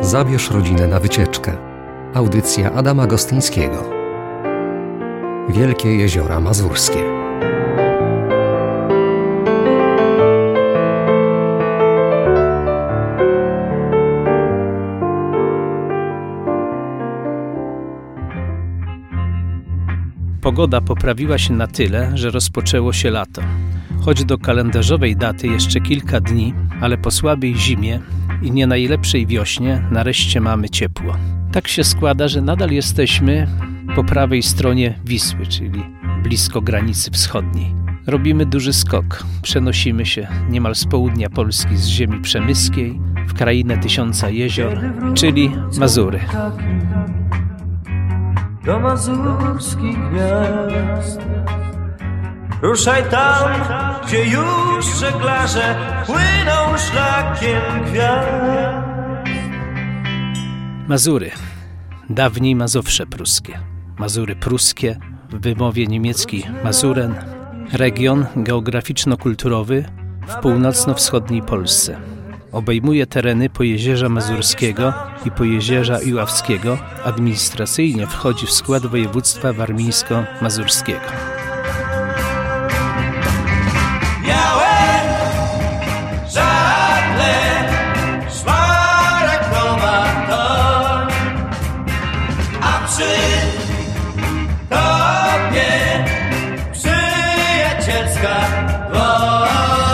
Zabierz rodzinę na wycieczkę. Audycja Adama Gostyńskiego. Wielkie Jeziora Mazurskie. Pogoda poprawiła się na tyle, że rozpoczęło się lato. Choć do kalendarzowej daty jeszcze kilka dni, ale po słabej zimie i nie najlepszej wiośnie nareszcie mamy ciepło. Tak się składa, że nadal jesteśmy po prawej stronie Wisły, czyli blisko granicy wschodniej. Robimy duży skok. Przenosimy się niemal z południa Polski, z ziemi przemyskiej, w krainę tysiąca jezior, czyli Mazury. Do mazurskich gwiazd. Ruszaj tam, gdzie już żeglarze płyną szlakiem gwiazd. Mazury. Dawniej Mazowsze pruskie. Mazury pruskie, w wymowie niemieckiej Mazuren. Region geograficzno-kulturowy w północno-wschodniej Polsce. Obejmuje tereny Pojezierza Mazurskiego i Pojezierza Iławskiego. Administracyjnie wchodzi w skład województwa warmińsko-mazurskiego. Białe żagle, szmaragdowa toń, a przy tobie przyjacielska dłoń.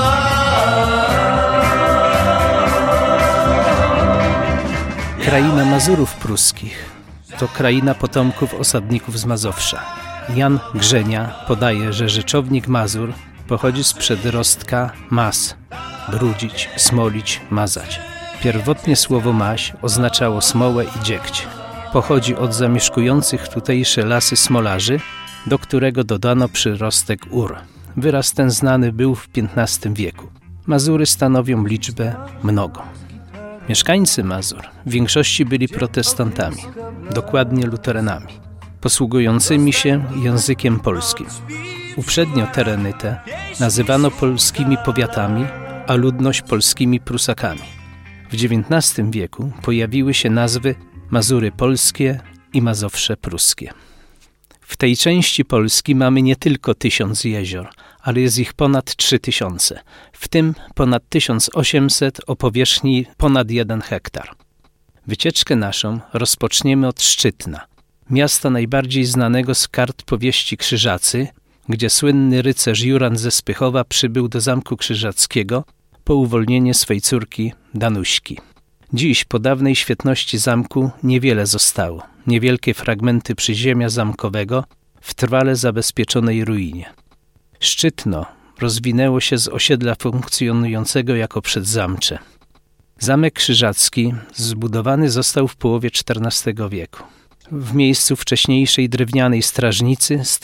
Kraina Mazurów pruskich to kraina potomków osadników z Mazowsza. Jan Grzenia podaje, że rzeczownik Mazur pochodzi z przedrostka mas, brudzić, smolić, mazać. Pierwotnie słowo maś oznaczało smołę i dziegć. Pochodzi od zamieszkujących tutejsze lasy smolarzy, do którego dodano przyrostek ur. Wyraz ten znany był w XV wieku. Mazury stanowią liczbę mnogą. Mieszkańcy Mazur w większości byli protestantami, dokładnie luteranami, posługującymi się językiem polskim. Uprzednio tereny te nazywano polskimi powiatami, a ludność polskimi Prusakami. W XIX wieku pojawiły się nazwy Mazury polskie i Mazowsze pruskie. W tej części Polski mamy nie tylko 1000 jezior, ale jest ich ponad 3000, w tym ponad 1800 o powierzchni ponad 1 hektar. Wycieczkę naszą rozpoczniemy od Szczytna, miasta najbardziej znanego z kart powieści Krzyżacy, gdzie słynny rycerz Juran ze Spychowa przybył do Zamku Krzyżackiego po uwolnieniu swej córki Danuśki. Dziś po dawnej świetności zamku niewiele zostało. Niewielkie fragmenty przyziemia zamkowego w trwale zabezpieczonej ruinie. Szczytno rozwinęło się z osiedla funkcjonującego jako przedzamcze. Zamek Krzyżacki zbudowany został w połowie XIV wieku. W miejscu wcześniejszej drewnianej strażnicy z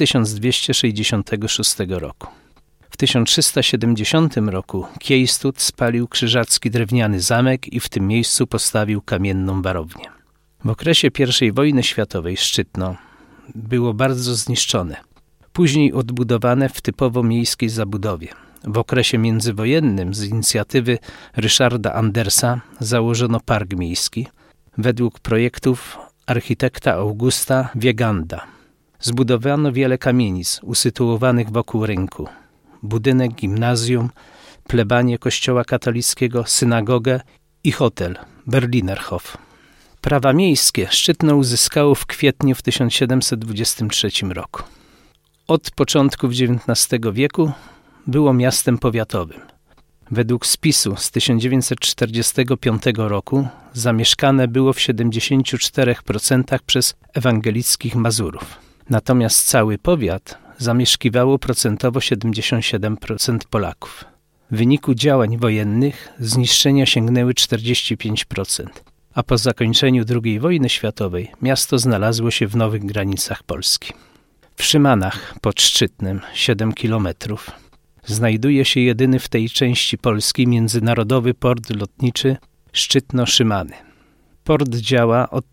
1266 roku. W 1370 roku Kiejstud spalił krzyżacki drewniany zamek i w tym miejscu postawił kamienną warownię. W okresie I wojny światowej Szczytno było bardzo zniszczone. Później odbudowane w typowo miejskiej zabudowie. W okresie międzywojennym z inicjatywy Ryszarda Andersa założono park miejski według projektów architekta Augusta Wieganda. Zbudowano wiele kamienic usytuowanych wokół rynku. Budynek gimnazjum, plebanię kościoła katolickiego, synagogę i hotel Berlinerhof. Prawa miejskie Szczytno uzyskało w kwietniu w 1723 roku. Od początków XIX wieku było miastem powiatowym. Według spisu z 1945 roku zamieszkane było w 74% przez ewangelickich Mazurów. Natomiast cały powiat zamieszkiwało procentowo 77% Polaków. W wyniku działań wojennych zniszczenia sięgnęły 45%, a po zakończeniu II wojny światowej miasto znalazło się w nowych granicach Polski. W Szymanach pod Szczytnem, 7 kilometrów, znajduje się jedyny w tej części Polski międzynarodowy port lotniczy Szczytno-Szymany. Port działa od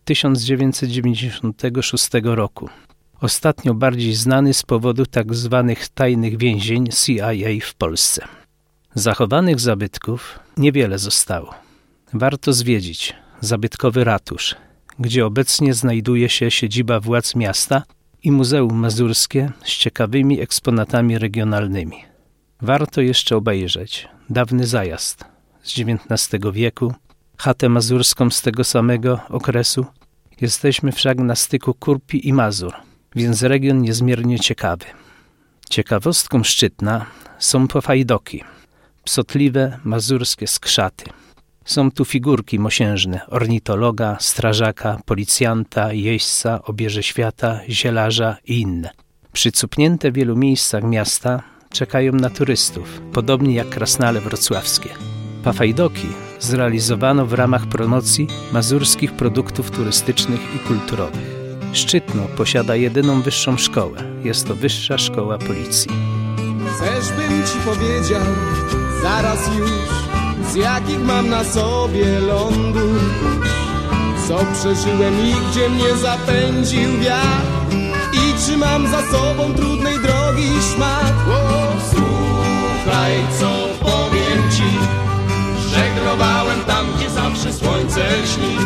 1996 roku. Ostatnio bardziej znany z powodu tzw. tajnych więzień CIA w Polsce. Zachowanych zabytków niewiele zostało. Warto zwiedzić zabytkowy ratusz, gdzie obecnie znajduje się siedziba władz miasta i Muzeum Mazurskie z ciekawymi eksponatami regionalnymi. Warto jeszcze obejrzeć dawny zajazd z XIX wieku, chatę mazurską z tego samego okresu. Jesteśmy wszak na styku Kurpi i Mazur, więc region niezmiernie ciekawy. Ciekawostką Szczytna są pofajdoki, psotliwe mazurskie skrzaty. Są tu figurki mosiężne ornitologa, strażaka, policjanta, jeźdźca, obierze świata, zielarza i inne. Przycupnięte w wielu miejscach miasta czekają na turystów, podobnie jak krasnale wrocławskie. Pafajdoki zrealizowano w ramach promocji mazurskich produktów turystycznych i kulturowych. Szczytno posiada jedyną wyższą szkołę. Jest to Wyższa Szkoła Policji. Chcesz, bym ci powiedział zaraz już, z jakich mam na sobie lądu, co przeżyłem i gdzie mnie zapędził wiatr i czy mam za sobą trudnej drogi szmat. Słuchaj, co powiem ci, żeglowałem tam, gdzie zawsze słońce śni.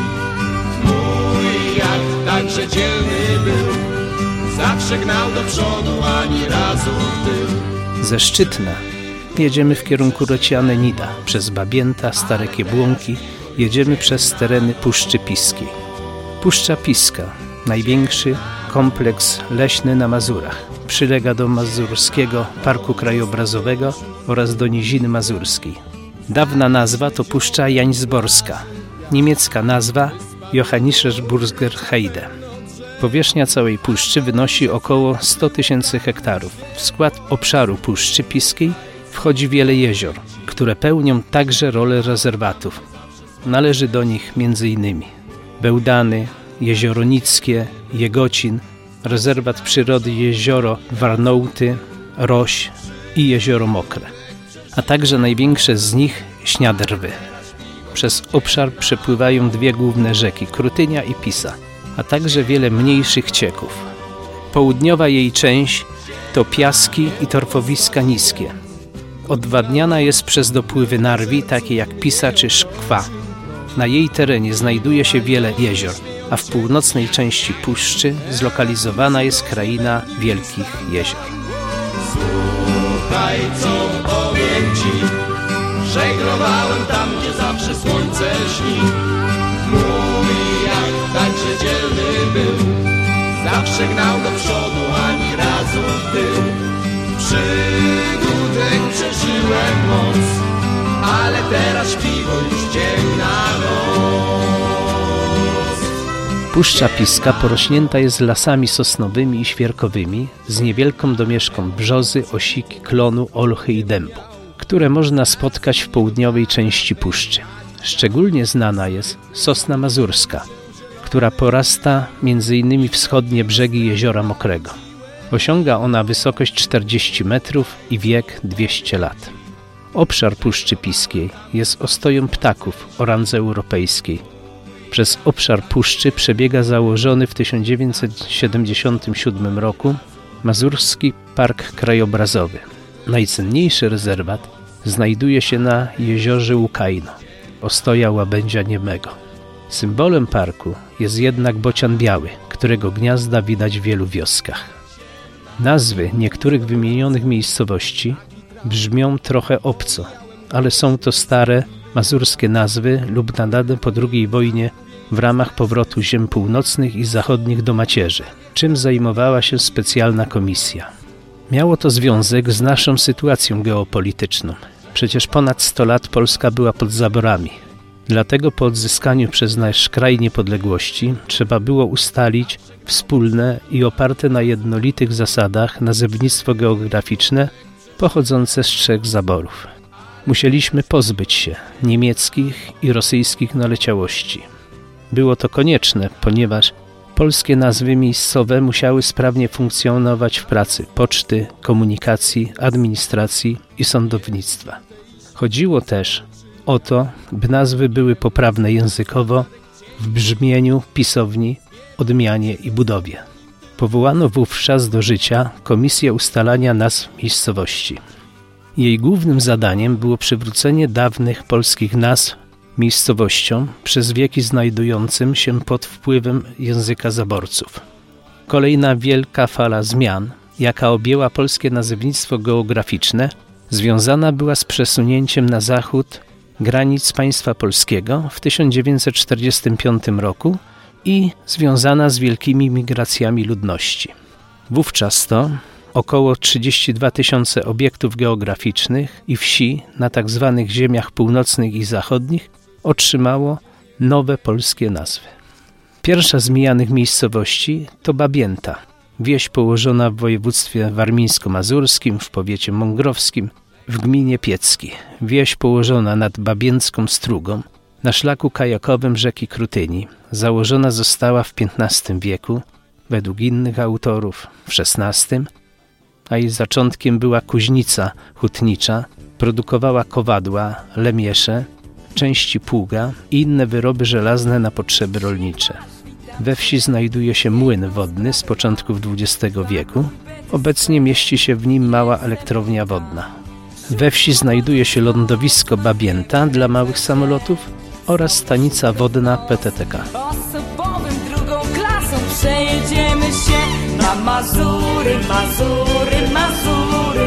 Mój jak także dzielny był, zawsze gnał do przodu, ani razu w tył. Ze Szczytna jedziemy w kierunku Rociane-Nida, przez Babięta, Stare Kiebłąki, jedziemy przez tereny Puszczy Piskiej. Puszcza Piska, największy kompleks leśny na Mazurach. Przylega do Mazurskiego Parku Krajobrazowego oraz do Niziny Mazurskiej. Dawna nazwa to Puszcza Jańzborska, niemiecka nazwa Johannischer-Burger Heide. Powierzchnia całej puszczy wynosi około 100 000 hektarów. W skład obszaru Puszczy Piskiej wchodzi wiele jezior, które pełnią także rolę rezerwatów. Należy do nich m.in. Bełdany, Jezioro Nickie, Jegocin, rezerwat przyrody Jezioro Warnołty, Roś i Jezioro Mokre, a także największe z nich Śniadrwy. Przez obszar przepływają dwie główne rzeki, Krutynia i Pisa, a także wiele mniejszych cieków. Południowa jej część to piaski i torfowiska niskie. Odwadniana jest przez dopływy Narwi, takie jak Pisa czy Szkwa. Na jej terenie znajduje się wiele jezior, a w północnej części puszczy zlokalizowana jest kraina wielkich jezior. Słuchaj, co powiem ci, żeglowałem tam, gdzie zawsze słońce śni. Mój jak także dzielny był, zawsze gnał do przodu, ani razu w tył. Przygódek przeżyłem moc, ale teraz śpiwo już ciemna noc. Puszcza Piska porośnięta jest lasami sosnowymi i świerkowymi z niewielką domieszką brzozy, osiki, klonu, olchy i dębu, które można spotkać w południowej części puszczy. Szczególnie znana jest sosna mazurska, która porasta m.in. wschodnie brzegi Jeziora Mokrego. Osiąga ona wysokość 40 metrów i wiek 200 lat. Obszar Puszczy Piskiej jest ostoją ptaków o randze europejskiej. Przez obszar puszczy przebiega założony w 1977 roku Mazurski Park Krajobrazowy. Najcenniejszy rezerwat znajduje się na jeziorze Łukajno, ostoja łabędzia niemego. Symbolem parku jest jednak bocian biały, którego gniazda widać w wielu wioskach. Nazwy niektórych wymienionych miejscowości brzmią trochę obco, ale są to stare mazurskie nazwy lub nadane po II wojnie w ramach powrotu ziem północnych i zachodnich do macierzy, czym zajmowała się specjalna komisja. Miało to związek z naszą sytuacją geopolityczną. Przecież ponad 100 lat Polska była pod zaborami. Dlatego po odzyskaniu przez nasz kraj niepodległości trzeba było ustalić wspólne i oparte na jednolitych zasadach nazewnictwo geograficzne pochodzące z 3 zaborów. Musieliśmy pozbyć się niemieckich i rosyjskich naleciałości. Było to konieczne, ponieważ polskie nazwy miejscowe musiały sprawnie funkcjonować w pracy poczty, komunikacji, administracji i sądownictwa. Chodziło też o to, by nazwy były poprawne językowo, w brzmieniu, pisowni, odmianie i budowie. Powołano wówczas do życia Komisję Ustalania Nazw Miejscowości. Jej głównym zadaniem było przywrócenie dawnych polskich nazw miejscowością przez wieki znajdującym się pod wpływem języka zaborców. Kolejna wielka fala zmian, jaka objęła polskie nazewnictwo geograficzne, związana była z przesunięciem na zachód granic państwa polskiego w 1945 roku i związana z wielkimi migracjami ludności. Wówczas to około 32 000 obiektów geograficznych i wsi na tzw. ziemiach północnych i zachodnich otrzymało nowe polskie nazwy. Pierwsza z mijanych miejscowości to Babięta, wieś położona w województwie warmińsko-mazurskim, w powiecie mągrowskim, w gminie Piecki. Wieś położona nad Babięcką Strugą, na szlaku kajakowym rzeki Krutyni. Założona została w XV wieku, według innych autorów w XVI, a jej zaczątkiem była kuźnica hutnicza, produkowała kowadła, lemiesze, części pługa i inne wyroby żelazne na potrzeby rolnicze. We wsi znajduje się młyn wodny z początków XX wieku. Obecnie mieści się w nim mała elektrownia wodna. We wsi znajduje się lądowisko Babięta dla małych samolotów oraz stanica wodna PTTK. Osobowym drugą klasą przejedziemy się na Mazury, Mazury, Mazury.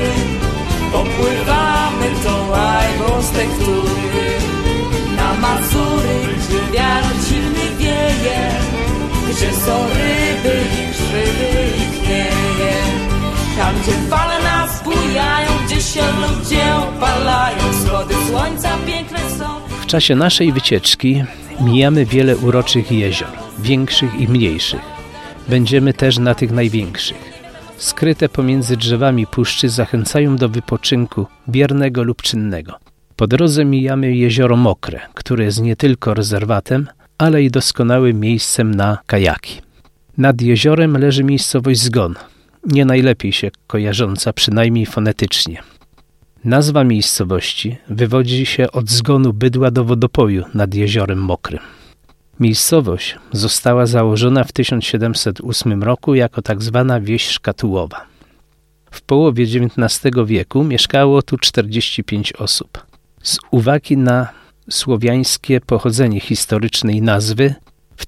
Popływamy tą łajbą z tektury. Na Mazury, gdzie wiatr silny wieje, gdzie są ryby i grzyby i knieje. Tam, gdzie fale nas bujają, gdzie się ludzie opalają, wschody słońca piękne są. W czasie naszej wycieczki mijamy wiele uroczych jezior, większych i mniejszych. Będziemy też na tych największych. Skryte pomiędzy drzewami puszczy zachęcają do wypoczynku biernego lub czynnego. Po drodze mijamy jezioro Mokre, które jest nie tylko rezerwatem, ale i doskonałym miejscem na kajaki. Nad jeziorem leży miejscowość Zgon, nie najlepiej się kojarząca, przynajmniej fonetycznie. Nazwa miejscowości wywodzi się od zgonu bydła do wodopoju nad jeziorem Mokrym. Miejscowość została założona w 1708 roku jako tzw. wieś szkatułowa. W połowie XIX wieku mieszkało tu 45 osób. Z uwagi na słowiańskie pochodzenie historycznej nazwy w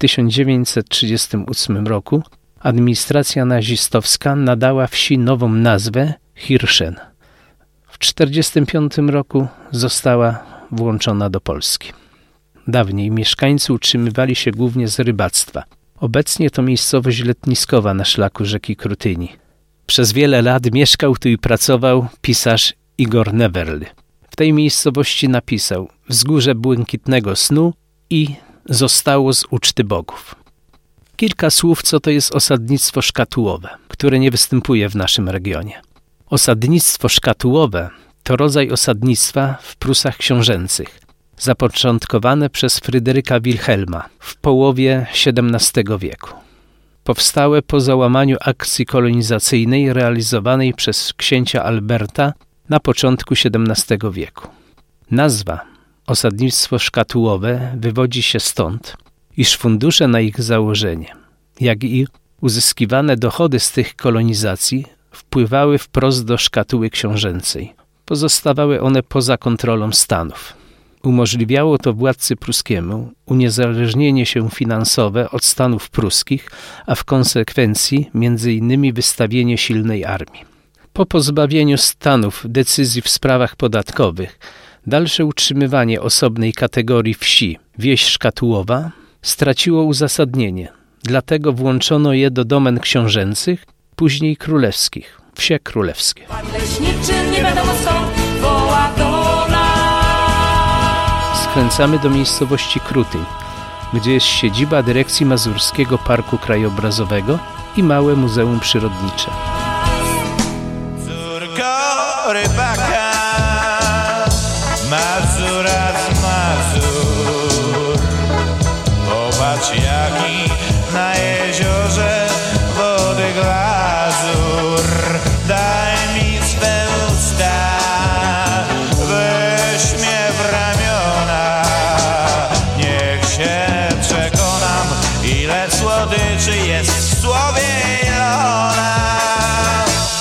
1938 roku administracja nazistowska nadała wsi nową nazwę Hirszen. W 1945 roku została włączona do Polski. Dawniej mieszkańcy utrzymywali się głównie z rybactwa. Obecnie to miejscowość letniskowa na szlaku rzeki Krutyni. Przez wiele lat mieszkał tu i pracował pisarz Igor Newerly. W tej miejscowości napisał Wzgórze błękitnego snu i Zostało z uczty bogów. Kilka słów, co to jest osadnictwo szkatułowe, które nie występuje w naszym regionie. Osadnictwo szkatułowe to rodzaj osadnictwa w Prusach książęcych, zapoczątkowane przez Fryderyka Wilhelma w połowie XVII wieku. Powstałe po załamaniu akcji kolonizacyjnej realizowanej przez księcia Alberta na początku XVII wieku. Nazwa osadnictwo szkatułowe wywodzi się stąd, iż fundusze na ich założenie, jak i uzyskiwane dochody z tych kolonizacji wpływały wprost do szkatuły książęcej. Pozostawały one poza kontrolą Stanów. Umożliwiało to władcy pruskiemu uniezależnienie się finansowe od Stanów pruskich, a w konsekwencji m.in. wystawienie silnej armii. Po pozbawieniu Stanów decyzji w sprawach podatkowych, dalsze utrzymywanie osobnej kategorii wsi, wieś szkatułowa, straciło uzasadnienie. Dlatego włączono je do domen książęcych, później królewskich, wsie królewskie. Pan leśniczy nie wiadomo skąd woła do nas. Skręcamy do miejscowości Krutyń, gdzie jest siedziba Dyrekcji Mazurskiego Parku Krajobrazowego i małe muzeum przyrodnicze. Córko rybaka, Mazura z Mazur, popatrz jaki na jeziorze wody glazur. Daj mi swe usta, weź mnie w ramiona, niech się przekonam, ile słodyczy jest w słowie Ilona.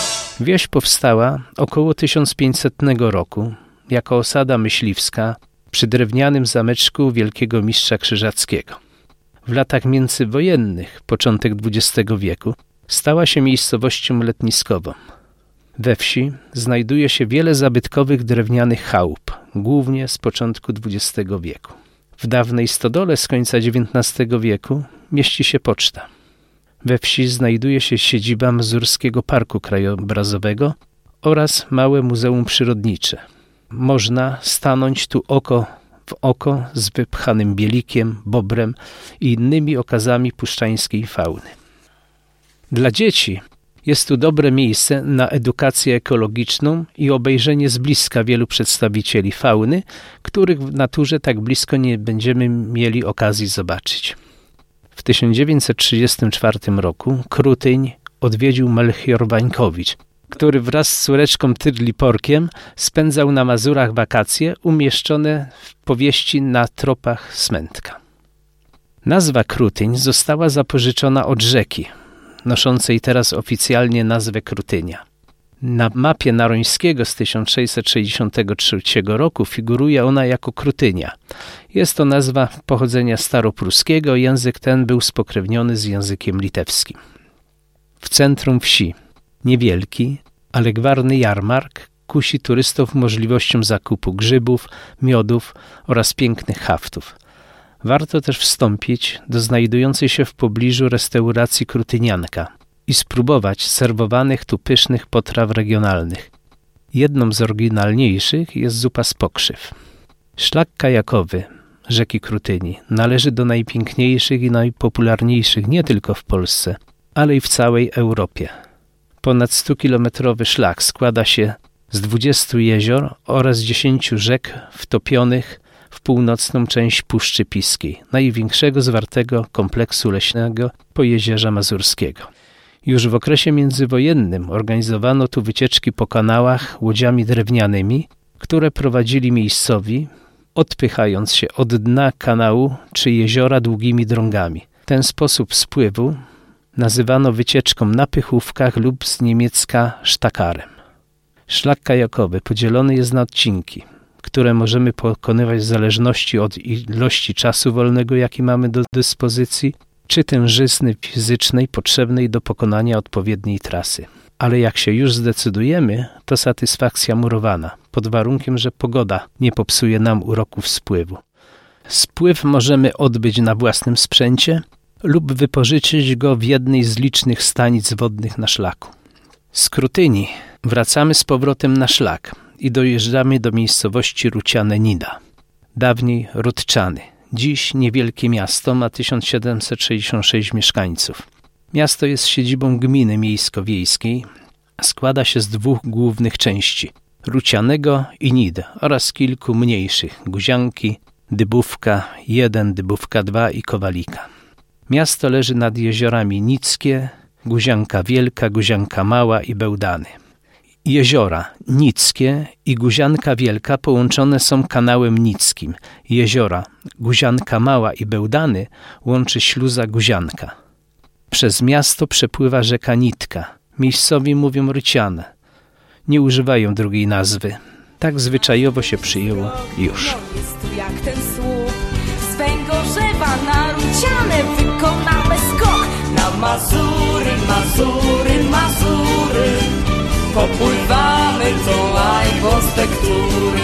Wieś powstała około 1500 roku jako osada myśliwska przy drewnianym zameczku wielkiego mistrza krzyżackiego. W latach międzywojennych, początek XX wieku, stała się miejscowością letniskową. We wsi znajduje się wiele zabytkowych drewnianych chałup, głównie z początku XX wieku. W dawnej stodole z końca XIX wieku mieści się poczta. We wsi znajduje się siedziba Mazurskiego Parku Krajobrazowego oraz małe muzeum przyrodnicze. Można stanąć tu oko w oko z wypchanym bielikiem, bobrem i innymi okazami puszczańskiej fauny. Dla dzieci jest tu dobre miejsce na edukację ekologiczną i obejrzenie z bliska wielu przedstawicieli fauny, których w naturze tak blisko nie będziemy mieli okazji zobaczyć. W 1934 roku Krutyń odwiedził Melchior Wańkowicz, który wraz z córeczką Tydliporkiem spędzał na Mazurach wakacje umieszczone w powieści Na tropach Smętka. Nazwa Krutyń została zapożyczona od rzeki, noszącej teraz oficjalnie nazwę Krutynia. Na mapie Narońskiego z 1663 roku figuruje ona jako Krutynia. Jest to nazwa pochodzenia staropruskiego, język ten był spokrewniony z językiem litewskim. W centrum wsi, niewielki, ale gwarny jarmark kusi turystów możliwością zakupu grzybów, miodów oraz pięknych haftów. Warto też wstąpić do znajdującej się w pobliżu restauracji Krutynianka i spróbować serwowanych tu pysznych potraw regionalnych. Jedną z oryginalniejszych jest zupa z pokrzyw. Szlak kajakowy rzeki Krutyni należy do najpiękniejszych i najpopularniejszych nie tylko w Polsce, ale i w całej Europie. Ponad 100-kilometrowy szlak składa się z 20 jezior oraz 10 rzek wtopionych w północną część Puszczy Piskiej, największego zwartego kompleksu leśnego Pojezierza Mazurskiego. Już w okresie międzywojennym organizowano tu wycieczki po kanałach łodziami drewnianymi, które prowadzili miejscowi, odpychając się od dna kanału czy jeziora długimi drągami. Ten sposób spływu nazywano wycieczką na pychówkach lub z niemiecka sztakarem. Szlak kajakowy podzielony jest na odcinki, które możemy pokonywać w zależności od ilości czasu wolnego, jaki mamy do dyspozycji, czy tężyzny fizycznej potrzebnej do pokonania odpowiedniej trasy. Ale jak się już zdecydujemy, to satysfakcja murowana, pod warunkiem, że pogoda nie popsuje nam uroków spływu. Spływ możemy odbyć na własnym sprzęcie lub wypożyczyć go w jednej z licznych stanic wodnych na szlaku. Z Krutyni wracamy z powrotem na szlak i dojeżdżamy do miejscowości Ruciane-Nida, dawniej Rudczany. Dziś niewielkie miasto, ma 1766 mieszkańców. Miasto jest siedzibą gminy miejsko-wiejskiej, składa się z 2 głównych części – Rucianego i Nidy oraz kilku mniejszych – Guzianki, Dybówka 1, Dybówka 2 i Kowalika. Miasto leży nad jeziorami Nickie, Guzianka Wielka, Guzianka Mała i Bełdany. Jeziora Nickie i Guzianka Wielka połączone są kanałem nickim. Jeziora Guzianka Mała i Bełdany łączy śluza Guzianka. Przez miasto przepływa rzeka Nitka. Miejscowi mówią Ryciane. Nie używają drugiej nazwy. Tak zwyczajowo się przyjęło już. Jest tu jak ten słup z Węgorzewa na Ruciane wykonamy skok na Mazury, Mazury, Mazury. Popływamy tą perspektury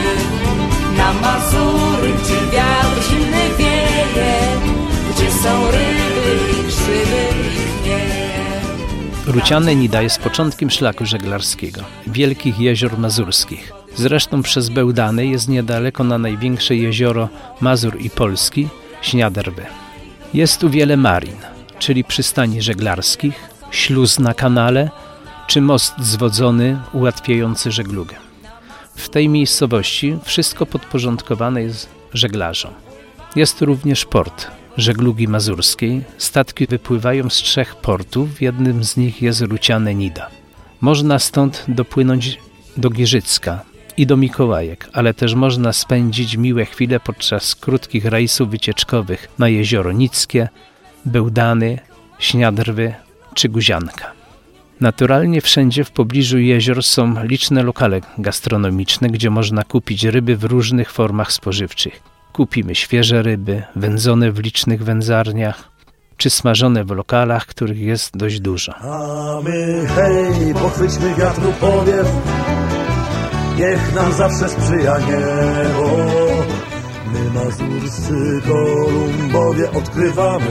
na Mazury, gdzie wiatr zimny wieje, gdzie są ryby i grzyby i knieje. Ruciane-Nida jest początkiem szlaku żeglarskiego, wielkich jezior mazurskich. Zresztą przez Bełdany jest niedaleko na największe jezioro Mazur i Polski, Śniaderwy. Jest tu wiele marin, czyli przystani żeglarskich, śluz na kanale, czy most zwodzony ułatwiający żeglugę. W tej miejscowości wszystko podporządkowane jest żeglarzom. Jest tu również port żeglugi mazurskiej. Statki wypływają z 3 portów, w jednym z nich jest Ruciane-Nida. Można stąd dopłynąć do Giżycka i do Mikołajek, ale też można spędzić miłe chwile podczas krótkich rejsów wycieczkowych na jezioro Nickie, Bełdany, Śniadrwy czy Guzianka. Naturalnie wszędzie w pobliżu jezior są liczne lokale gastronomiczne, gdzie można kupić ryby w różnych formach spożywczych. Kupimy świeże ryby, wędzone w licznych wędzarniach, czy smażone w lokalach, których jest dość dużo. A my hej, pochwyćmy wiatru powiew, niech nam zawsze sprzyja niebo. My mazurscy Kolumbowie odkrywamy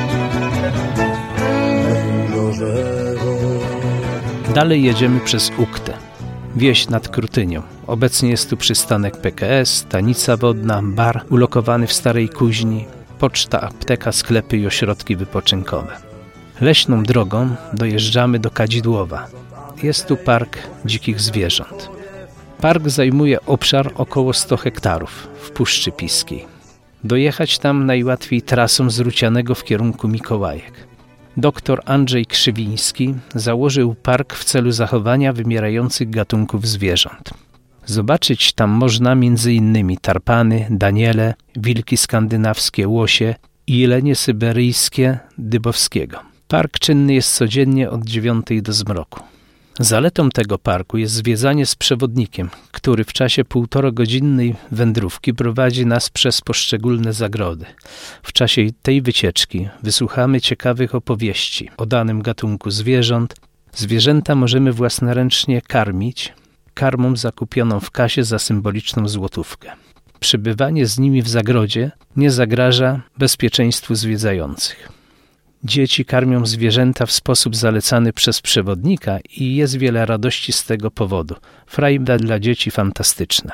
węgorzewo. Dalej jedziemy przez Uchtę, wieś nad Krutynią. Obecnie jest tu przystanek PKS, stanica wodna, bar ulokowany w starej kuźni, poczta, apteka, sklepy i ośrodki wypoczynkowe. Leśną drogą dojeżdżamy do Kadzidłowa. Jest tu park dzikich zwierząt. Park zajmuje obszar około 100 hektarów w Puszczy Piskiej. Dojechać tam najłatwiej trasą z Rucianego w kierunku Mikołajek. Dr Andrzej Krzywiński założył park w celu zachowania wymierających gatunków zwierząt. Zobaczyć tam można m.in. tarpany, daniele, wilki skandynawskie, łosie i jelenie syberyjskie Dybowskiego. Park czynny jest codziennie od 9 do zmroku. Zaletą tego parku jest zwiedzanie z przewodnikiem, który w czasie 1,5-godzinnej wędrówki prowadzi nas przez poszczególne zagrody. W czasie tej wycieczki wysłuchamy ciekawych opowieści o danym gatunku zwierząt. Zwierzęta możemy własnoręcznie karmić karmą zakupioną w kasie za symboliczną złotówkę. Przebywanie z nimi w zagrodzie nie zagraża bezpieczeństwu zwiedzających. Dzieci karmią zwierzęta w sposób zalecany przez przewodnika i jest wiele radości z tego powodu. Frajda dla dzieci fantastyczna.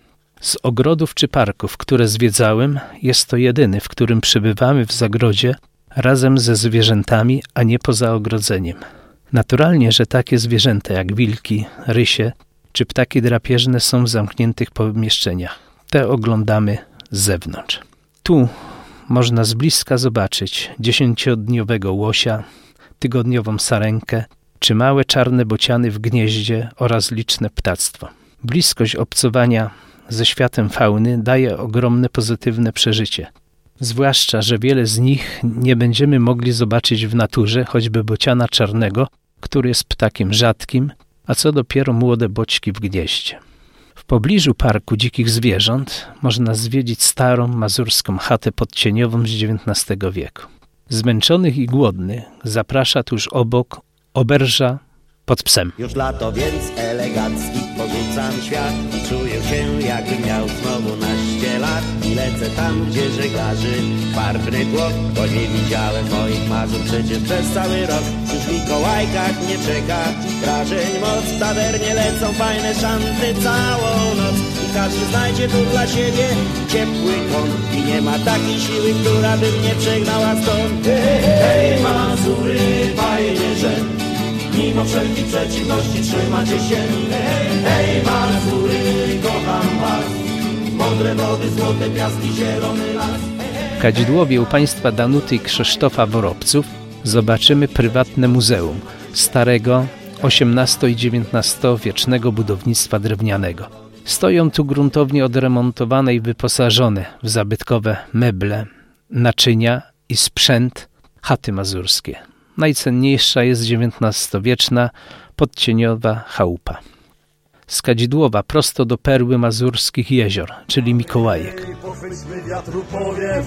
Z ogrodów czy parków, które zwiedzałem, jest to jedyny, w którym przebywamy w zagrodzie razem ze zwierzętami, a nie poza ogrodzeniem. Naturalnie, że takie zwierzęta jak wilki, rysie czy ptaki drapieżne są w zamkniętych pomieszczeniach. Te oglądamy z zewnątrz. Tu można z bliska zobaczyć 10-dniowego łosia, tygodniową sarenkę czy małe czarne bociany w gnieździe oraz liczne ptactwo. Bliskość obcowania ze światem fauny daje ogromne pozytywne przeżycie. Zwłaszcza, że wiele z nich nie będziemy mogli zobaczyć w naturze, choćby bociana czarnego, który jest ptakiem rzadkim, a co dopiero młode boćki w gnieździe. W pobliżu parku dzikich zwierząt można zwiedzić starą mazurską chatę podcieniową z XIX wieku. Zmęczonych i głodnych zaprasza tuż obok oberża pod psem. Już lato, więc elegancki porzucam świat i czuję się, jakbym miał znowu naście lat. I lecę tam, gdzie żeglarzy farbny tłok, bo nie widziałem moich marzeń przecież przez cały rok. Już w Mikołajkach mnie czeka wrażeń moc, w tawernie lecą fajne szanty całą noc. I każdy znajdzie tu dla siebie ciepły kąt i nie ma takiej siły, która by mnie przegnała stąd. Hej, Mazury, fajnie, że mimo wszelkich przeciwności trzymacie się. Hej, Mazury, kocham was. Mądre wody, złote piaski, zielony las. W Kadzidłowie u państwa Danuty i Krzysztofa Worobców zobaczymy prywatne muzeum starego XVIII i XIX-wiecznego budownictwa drewnianego. Stoją tu gruntownie odremontowane i wyposażone w zabytkowe meble, naczynia i sprzęt chaty mazurskie. Najcenniejsza jest XIX-wieczna podcieniowa chałupa. Z Kadzidłowa prosto do perły mazurskich jezior, czyli Mikołajek. Pochwyćmy wiatru powiew,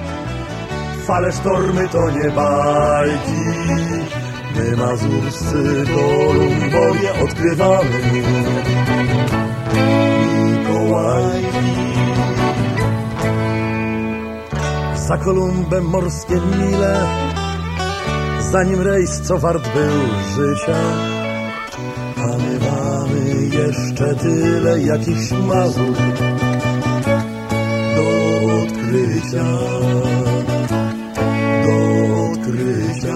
fale sztormy to nie bajki. My mazurscy Kolumbowie odkrywamy Mikołajki. Za Kolumbem morskie mile, zanim rejs co wart był życia. A my mamy jeszcze tyle jakichś Mazur do odkrycia, do odkrycia.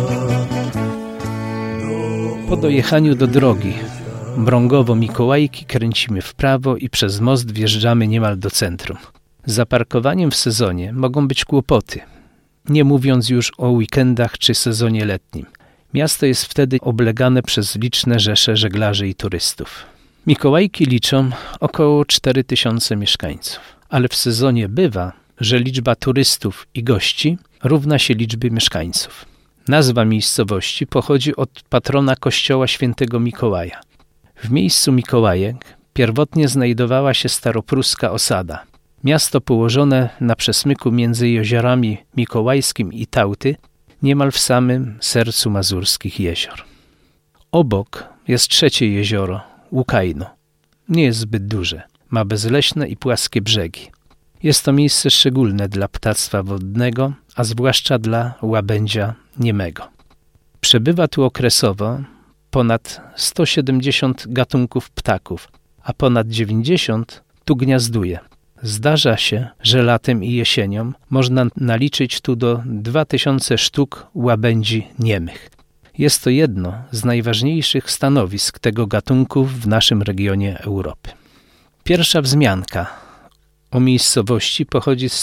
Po dojechaniu do drogi Mrągowo-Mikołajki kręcimy w prawo i przez most wjeżdżamy niemal do centrum. Z zaparkowaniem w sezonie mogą być kłopoty, nie mówiąc już o weekendach czy sezonie letnim. Miasto jest wtedy oblegane przez liczne rzesze żeglarzy i turystów. Mikołajki liczą około 4000 mieszkańców, ale w sezonie bywa, że liczba turystów i gości równa się liczbie mieszkańców. Nazwa miejscowości pochodzi od patrona kościoła świętego Mikołaja. W miejscu Mikołajek pierwotnie znajdowała się staropruska osada. Miasto położone na przesmyku między jeziorami Mikołajskim i Tałty, niemal w samym sercu Mazurskich jezior. Obok jest trzecie jezioro, Łukajno. Nie jest zbyt duże, ma bezleśne i płaskie brzegi. Jest to miejsce szczególne dla ptactwa wodnego, a zwłaszcza dla łabędzia niemego. Przebywa tu okresowo ponad 170 gatunków ptaków, a ponad 90 tu gniazduje. Zdarza się, że latem i jesienią można naliczyć tu do 2000 sztuk łabędzi niemych. Jest to jedno z najważniejszych stanowisk tego gatunku w naszym regionie Europy. Pierwsza wzmianka o miejscowości pochodzi z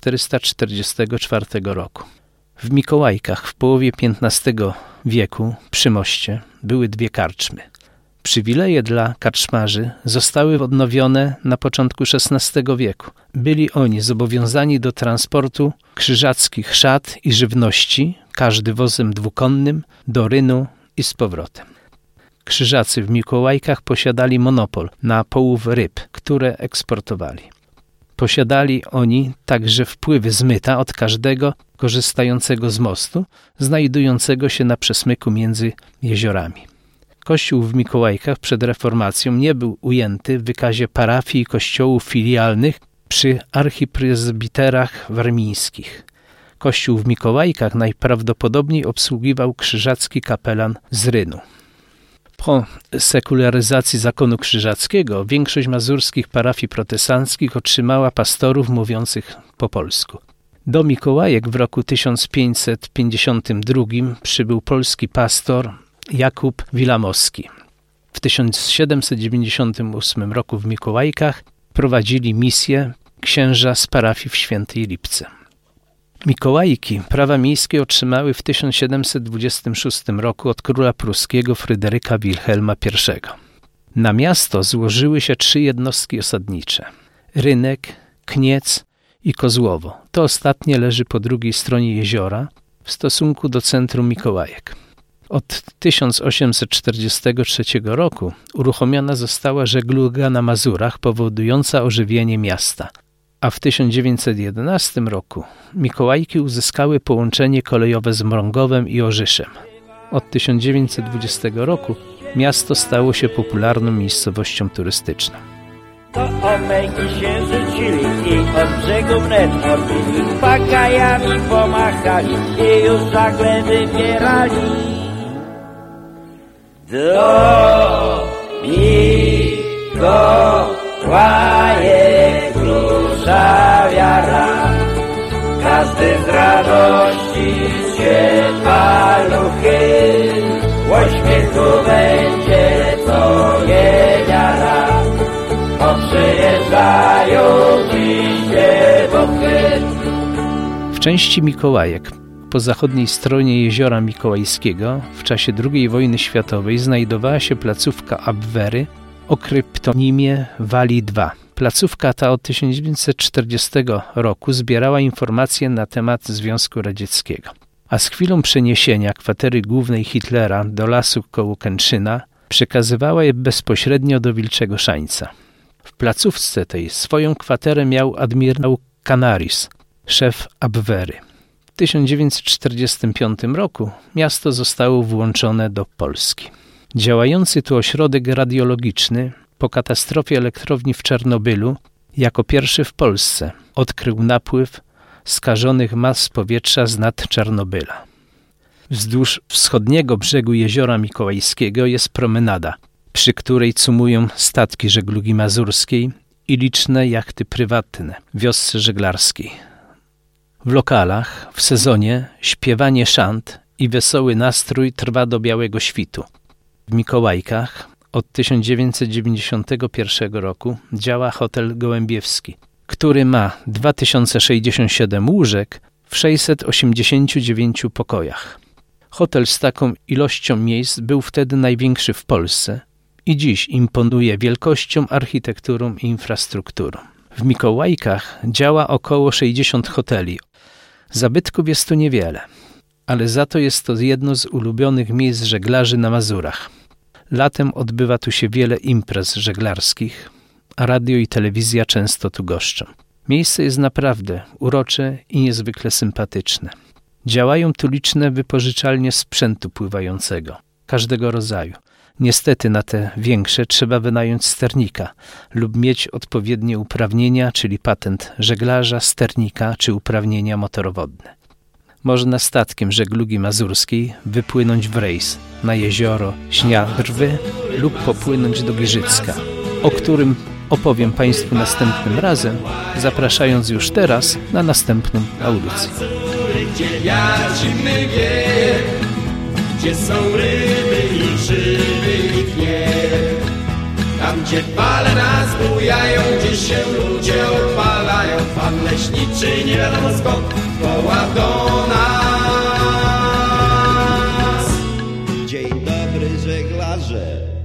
1444 roku. W Mikołajkach w połowie XV wieku przy moście były dwie karczmy. Przywileje dla karczmarzy zostały odnowione na początku XVI wieku. Byli oni zobowiązani do transportu krzyżackich szat i żywności, każdy wozem dwukonnym, do Rynu i z powrotem. Krzyżacy w Mikołajkach posiadali monopol na połów ryb, które eksportowali. Posiadali oni także wpływy z myta od każdego korzystającego z mostu, znajdującego się na przesmyku między jeziorami. Kościół w Mikołajkach przed reformacją nie był ujęty w wykazie parafii i kościołów filialnych przy archipresbiterach warmińskich. Kościół w Mikołajkach najprawdopodobniej obsługiwał krzyżacki kapelan z Rynu. Po sekularyzacji zakonu krzyżackiego większość mazurskich parafii protestanckich otrzymała pastorów mówiących po polsku. Do Mikołajek w roku 1552 przybył polski pastor Jakub Wilamowski. W 1798 roku w Mikołajkach prowadzili misję księża z parafii w Świętej Lipce. Mikołajki prawa miejskie otrzymały w 1726 roku od króla pruskiego Fryderyka Wilhelma I. Na miasto złożyły się 3 jednostki osadnicze: Rynek, Kniec i Kozłowo. To ostatnie leży po drugiej stronie jeziora w stosunku do centrum Mikołajek. Od 1843 roku uruchomiona została żegluga na Mazurach powodująca ożywienie miasta, a w 1911 roku Mikołajki uzyskały połączenie kolejowe z Mrągowem i Orzyszem. Od 1920 roku miasto stało się popularną miejscowością turystyczną. To omejki się rzucili i od brzegu wnet odbili, pakajami pomachali i już żagle wybierali. Do Mikołajek rusza wiara, każdy z radości się paluchy, o śmiechu będzie co niedziela, bo przyjeżdżają dziś dziewuchy. W części Mikołajek po zachodniej stronie jeziora Mikołajskiego w czasie II wojny światowej znajdowała się placówka Abwery o kryptonimie Wali 2. Placówka ta od 1940 roku zbierała informacje na temat Związku Radzieckiego, a z chwilą przeniesienia kwatery głównej Hitlera do lasu koło Kętrzyna przekazywała je bezpośrednio do Wilczego Szańca. W placówce tej swoją kwaterę miał admirał Canaris, szef Abwery. W 1945 roku miasto zostało włączone do Polski. Działający tu ośrodek radiologiczny po katastrofie elektrowni w Czarnobylu jako pierwszy w Polsce odkrył napływ skażonych mas powietrza z nad Czarnobyla. Wzdłuż wschodniego brzegu jeziora Mikołajskiego jest promenada, przy której cumują statki żeglugi mazurskiej i liczne jachty prywatne w wiosce żeglarskiej. W lokalach w sezonie śpiewanie szant i wesoły nastrój trwa do białego świtu. W Mikołajkach od 1991 roku działa hotel Gołębiewski, który ma 2067 łóżek w 689 pokojach. Hotel z taką ilością miejsc był wtedy największy w Polsce i dziś imponuje wielkością, architekturą i infrastrukturą. W Mikołajkach działa około 60 hoteli. Zabytków jest tu niewiele, ale za to jest to jedno z ulubionych miejsc żeglarzy na Mazurach. Latem odbywa tu się wiele imprez żeglarskich, a radio i telewizja często tu goszczą. Miejsce jest naprawdę urocze i niezwykle sympatyczne. Działają tu liczne wypożyczalnie sprzętu pływającego, każdego rodzaju. Niestety na te większe trzeba wynająć sternika lub mieć odpowiednie uprawnienia, czyli patent żeglarza, sternika czy uprawnienia motorowodne. Można statkiem żeglugi mazurskiej wypłynąć w rejs na jezioro Śniadrwy lub popłynąć do Giżycka, o którym opowiem Państwu następnym razem, zapraszając już teraz na następną audycję. Gdzie wiatr zimny wieje, gdzie są ryby i grzyby i chmiel. Tam gdzie fale nas bujają, gdzie się ludzie opalają, pan leśniczy nie wiadomo skąd woła do nas. Dzień dobry żeglarze.